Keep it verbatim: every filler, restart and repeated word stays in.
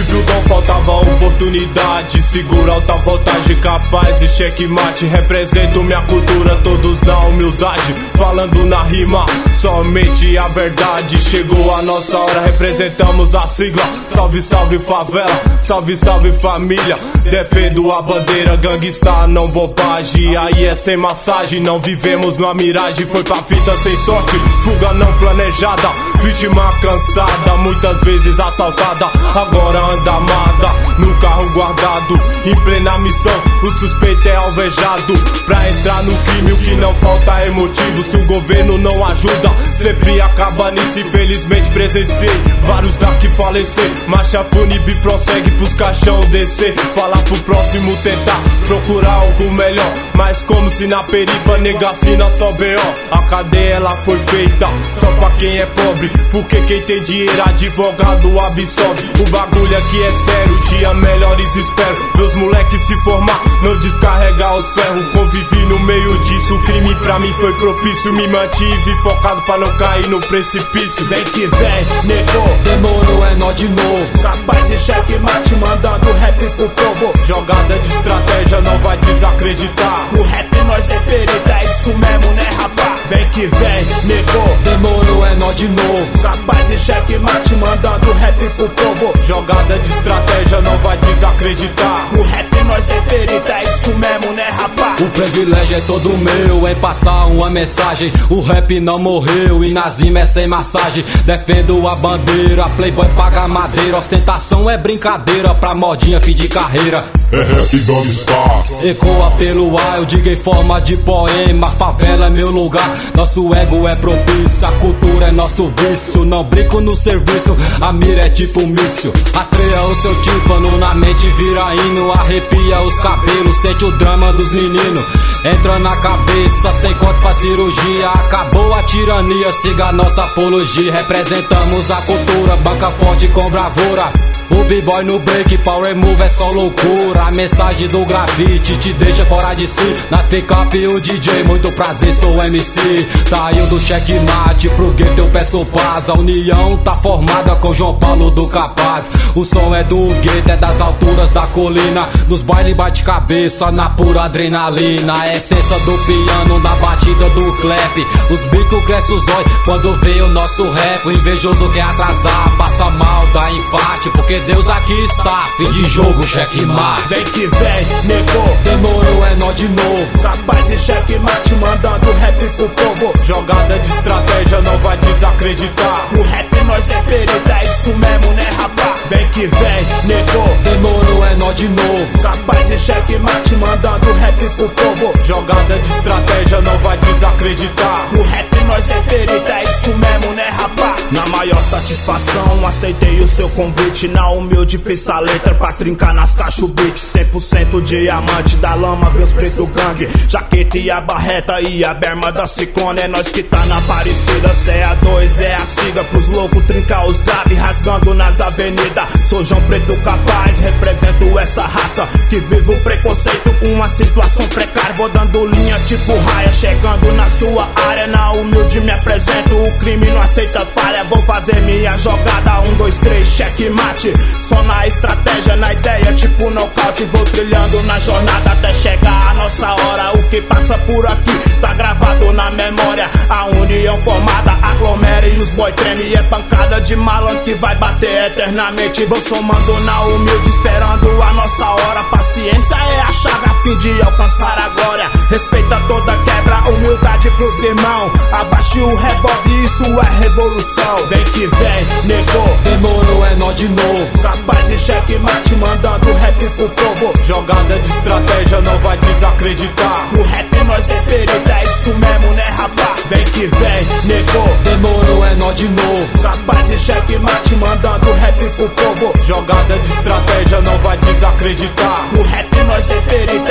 tive o dom, faltava oportunidade. Segura alta voltagem, capaz e checkmate. Represento minha cultura, todos na humildade. Falando na rima, somente a verdade. Chegou a nossa hora, representamos a sigla. Salve, salve favela, salve, salve família. Defendo a bandeira, gangsta não bobagem. Aí é sem massagem, não vivemos numa miragem. Foi pra fita sem sorte, fuga não planejada. Vítima cansada, muitas vezes assaltada. Agora anda amada, no carro guardado. Em plena missão, o suspeito é alvejado. Pra entrar no crime o que não falta é motivo. Se o governo não ajuda, sempre acaba nisso. Infelizmente presenciei vários daqui falecer. Marcha fúnebre prossegue pros caixão descer. Falar pro próximo tentar procurar algo melhor. Mas como se na perifa negacina só B O. A cadeia ela foi feita só pra quem é pobre, porque quem tem dinheiro advogado absolve. O bagulho aqui é sério, dia melhores espero. Meus moleques se formar, não descarregar os ferros. Convivi no meio disso, o crime pra mim foi propício. Me mantive focado pra não cair no precipício. Vem que vem, negou, demorou, é nó de novo. Capaz e checkmate, mandando rap pro povo. Jogada de estratégia, não vai desacreditar. No rap nós é perita, é isso mesmo, né rapá? Vem que vem, negou, demorou, é nó de novo. Capaz e checkmate, mandando rap pro povo. Jogada de estratégia, não vai desacreditar. No rap nós é perita, é isso mesmo, né rapá? O privilégio é todo meu em passar uma mensagem. O rap não morreu e nas rimas é sem massagem. Defendo a bandeira, playboy paga madeira. Ostentação é brincadeira pra modinha fim de carreira. É rap gangsta. Ecoa pelo ar, eu digo em forma de poema. Favela é meu lugar, nosso ego é propício. A cultura é nosso vício, não brinco no serviço. A mira é tipo míssil, rastreia o seu tímpano. Na mente vira hino, arrepia os cabelos. Sente o drama dos meninos, entra na cabeça. Sem corte pra cirurgia, acabou a tirania. Siga a nossa apologia, representamos a cultura. Banca forte com bravura. O b-boy no break, power move é só loucura. A mensagem do grafite te deixa fora de si. Nas pick-up o D J, muito prazer, sou o M C. Saiu do checkmate, pro gueto eu peço paz. A união tá formada com João Paulo do Capaz. O som é do gueto, é das alturas da colina. Nos baile bate cabeça, na pura adrenalina. A essência do piano, na batida do clap. Os bicos crescem os olhos quando vê o nosso rap. O invejoso quer atrasar, passa mal, dá empate. Porque Deus aqui está, fim de jogo, checkmate. Vem que vem, negou, demorou, é nó de novo. Capaz e checkmate, mandando rap pro povo. Jogada de estratégia, não vai desacreditar. No rap nós é perita, é isso mesmo, né rapá? Vem que vem, negou, demorou, é nó de novo. Capaz e checkmate, mandando rap pro povo. Jogada de estratégia, não vai desacreditar. No rap nós é perita, é isso mesmo, né rapá? Na maior satisfação, aceitei o seu convite. Na humilde fiz a letra pra trincar nas caixas beat. Cem por cento diamante da lama, meus preto gangue. Jaqueta e a barreta e a berma da Ciclone. É nós que tá na parecida, cê é a dois, é a siga. Pros loucos trincar os graves, rasgando nas avenidas. Sou João Preto capaz, represento essa raça que vive o preconceito, uma situação precária. Vou dando linha tipo raia, chegando na sua área. Na humilde me apresento, o crime não aceita falha. Vou fazer minha jogada, um, dois, três, checkmate. Só na estratégia, na ideia, tipo nocaute. Vou trilhando na jornada até chegar a nossa hora. O que passa por aqui tá gravado na memória. A união formada aglomera e os boy treme. É pancada de malandro que vai bater eternamente. Vou somando na humilde, esperando a nossa hora. Paciência é a chave a fim de alcançar a glória. Respeita toda quebra, humildade pros irmãos. Abaixe o revólver, isso é revolução. Vem que vem, negou, demorou, é nó de novo. Capaz e checkmate, mandando rap pro povo. Jogada de estratégia, não vai desacreditar. No rap nós é perita, é isso mesmo, né rapá? Vem que vem, negou, demorou, é nó de novo. Capaz e checkmate, mandando rap pro povo. Jogada de estratégia, não vai desacreditar. No rap nós é perita,